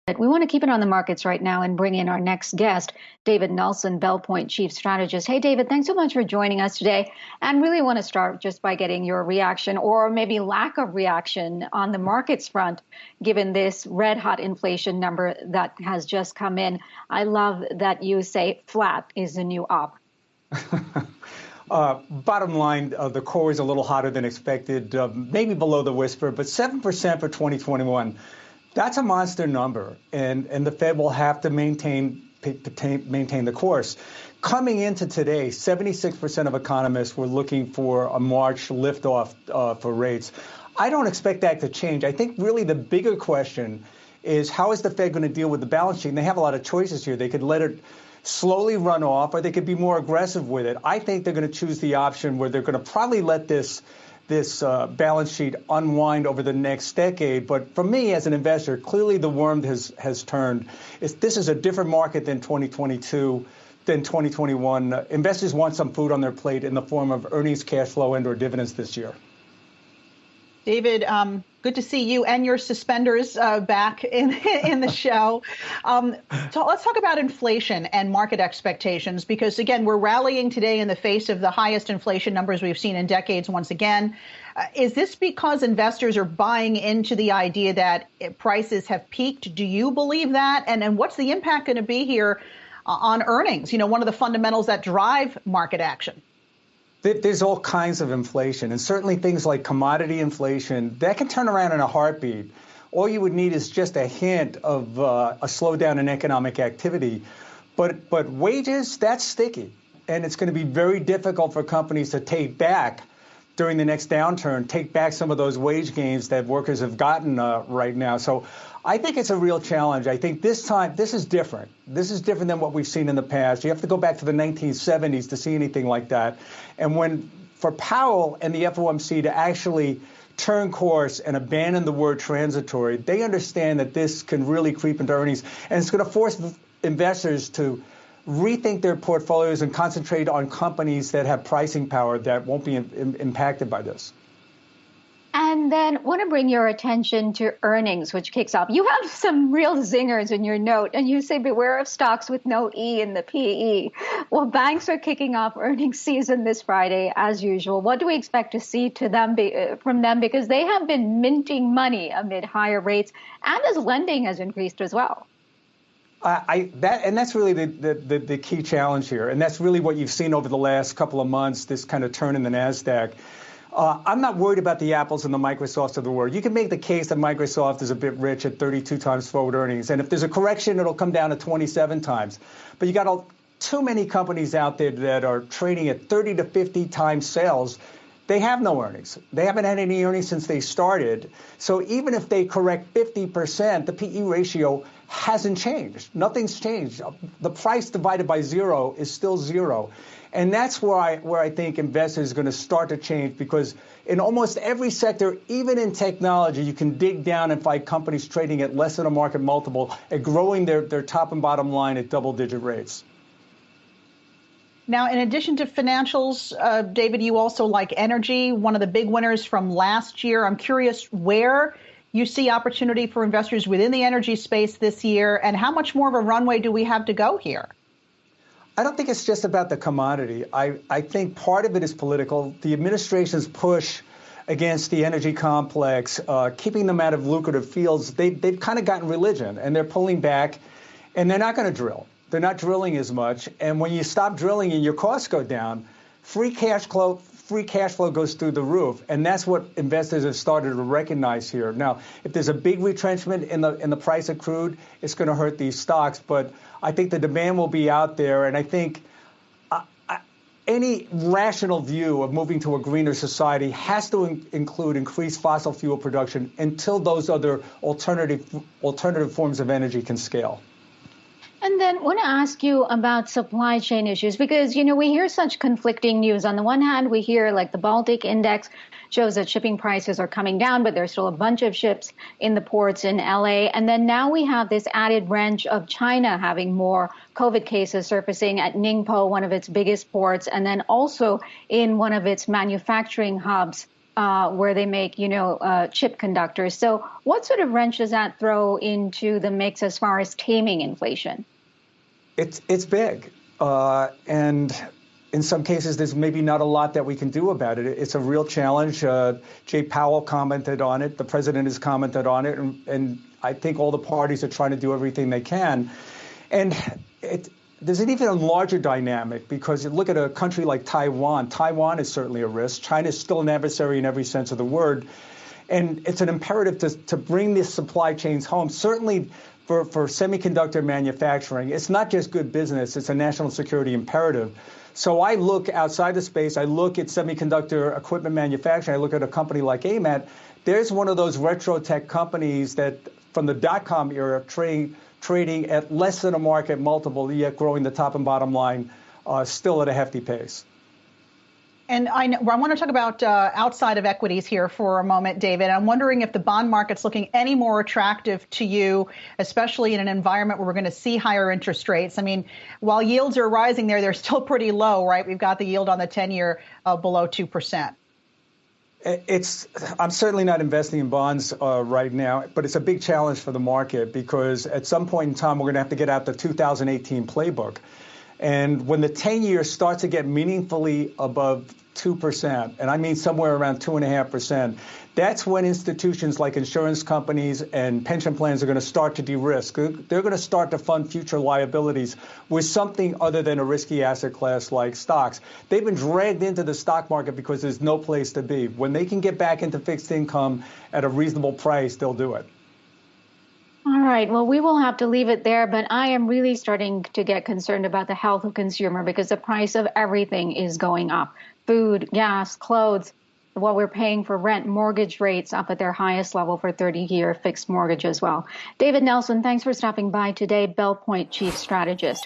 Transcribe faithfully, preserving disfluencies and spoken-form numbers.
We want to keep it on the markets right now and bring in our next guest, David Nelson, Bell Point Chief Strategist. Hey, David, thanks so much for joining us today. And really want to start just by getting your reaction or maybe lack of reaction on the markets front, given this red hot inflation number that has just come in. I love that you say flat is the new up. Uh, bottom line, uh, the core is a little hotter than expected, uh, maybe below the whisper, but seven percent for twenty twenty-one. That's a monster number, and, and the Fed will have to maintain maintain the course. Coming into today, seventy-six percent of economists were looking for a March liftoff uh, for rates. I don't expect that to change. I think really the bigger question is how is the Fed going to deal with the balance sheet? And they have a lot of choices here. They could let it slowly run off, or they could be more aggressive with it. I think they're going to choose the option where they're going to probably let this this uh, balance sheet unwind over the next decade. But for me as an investor, clearly the worm has, has turned. It's, this is a different market than twenty twenty-two, than twenty twenty-one. Uh, investors want some food on their plate in the form of earnings, cash flow, and or dividends this year. David, um, good to see you and your suspenders uh, back in in the show. Um, so let's talk about inflation and market expectations, because, again, we're rallying today in the face of the highest inflation numbers we've seen in decades once again. Uh, is this because investors are buying into the idea that prices have peaked? Do you believe that? And, and what's the impact going to be here uh, on earnings? You know, one of the fundamentals that drive market action. There's all kinds of inflation, and certainly things like commodity inflation, that can turn around in a heartbeat. All you would need is just a hint of uh, a slowdown in economic activity. But, but wages, that's sticky, and it's going to be very difficult for companies to take back during the next downturn, take back some of those wage gains that workers have gotten uh, right now. So I think it's a real challenge. I think this time, this is different. This is different than what we've seen in the past. You have to go back to the nineteen seventies to see anything like that. And when, for Powell and the F O M C to actually turn course and abandon the word transitory, they understand that this can really creep into earnings. And it's going to force investors to rethink their portfolios and concentrate on companies that have pricing power that won't be in, in, impacted by this. And then want to bring your attention to earnings, which kicks off. You have some real zingers in your note, and you say beware of stocks with no E in the P E. Well, banks are kicking off earnings season this Friday, as usual. What do we expect to see to them be, uh, from them? Because they have been minting money amid higher rates, and as lending has increased as well. Uh, I, that, and that's really the, the, the, the key challenge here. And that's really what you've seen over the last couple of months, this kind of turn in the NASDAQ. Uh, I'm not worried about the Apples and the Microsofts of the world. You can make the case that Microsoft is a bit rich at thirty-two times forward earnings. And if there's a correction, it'll come down to twenty-seven times. But you got a, too many companies out there that are trading at thirty to fifty times sales. They have no earnings. They haven't had any earnings since they started. So even if they correct fifty percent, the P E ratio hasn't changed. Nothing's changed. The price divided by zero is still zero. And that's where I, where I think investors are going to start to change, because in almost every sector, even in technology, you can dig down and find companies trading at less than a market multiple and growing their, their top and bottom line at double-digit rates. Now, in addition to financials, uh, David, you also like energy, one of the big winners from last year. I'm curious where you see opportunity for investors within the energy space this year, and how much more of a runway do we have to go here? I don't think it's just about the commodity. I, I think part of it is political. The administration's push against the energy complex, uh, keeping them out of lucrative fields, they, they've kind of gotten religion, and they're pulling back, and they're not going to drill. They're not drilling as much. And when you stop drilling and your costs go down, free cash flow, free cash flow goes through the roof. And that's what investors have started to recognize here. Now, if there's a big retrenchment in the in the price of crude, it's going to hurt these stocks. But I think the demand will be out there. And I think uh, uh, any rational view of moving to a greener society has to in- include increased fossil fuel production until those other alternative alternative forms of energy can scale. And then I want to ask you about supply chain issues, because, you know, we hear such conflicting news. On the one hand, we hear like the Baltic Index shows that shipping prices are coming down, but there's still a bunch of ships in the ports in L A. And then now we have this added wrench of China having more COVID cases surfacing at Ningpo, one of its biggest ports, and then also in one of its manufacturing hubs uh, where they make, you know, uh, chip conductors. So what sort of wrench does that throw into the mix as far as taming inflation? It's, it's big. Uh, and in some cases, there's maybe not a lot that we can do about it. It's a real challenge. Uh, Jay Powell commented on it. The president has commented on it. And, and I think all the parties are trying to do everything they can. And it, there's an even larger dynamic because you look at a country like Taiwan. Taiwan is certainly a risk. China is still an adversary in every sense of the word. And it's an imperative to, to bring these supply chains home. Certainly for, for semiconductor manufacturing, it's not just good business. It's a national security imperative. So I look outside the space. I look at semiconductor equipment manufacturing. I look at a company like A M A T. There's one of those retro tech companies that from the dot-com era trade trading at less than a market multiple, yet growing the top and bottom line uh, still at a hefty pace. And I, know, I want to talk about uh, outside of equities here for a moment, David. I'm wondering if the bond market's looking any more attractive to you, especially in an environment where we're going to see higher interest rates. I mean, while yields are rising there, they're still pretty low, right? We've got the yield on the ten-year uh, below two percent. It's, I'm certainly not investing in bonds uh, right now, but it's a big challenge for the market because at some point in time, we're going to have to get out the two thousand eighteen playbook. And when the ten-year starts to get meaningfully above two percent, and I mean somewhere around two point five percent, that's when institutions like insurance companies and pension plans are going to start to de-risk. They're going to start to fund future liabilities with something other than a risky asset class like stocks. They've been dragged into the stock market because there's no place to be. When they can get back into fixed income at a reasonable price, they'll do it. All right. Well, we will have to leave it there, but I am really starting to get concerned about the health of consumer because the price of everything is going up. Food, gas, clothes, what we're paying for rent, mortgage rates up at their highest level for thirty-year fixed mortgage as well. David Nelson, thanks for stopping by today, Bell Point Chief Strategist.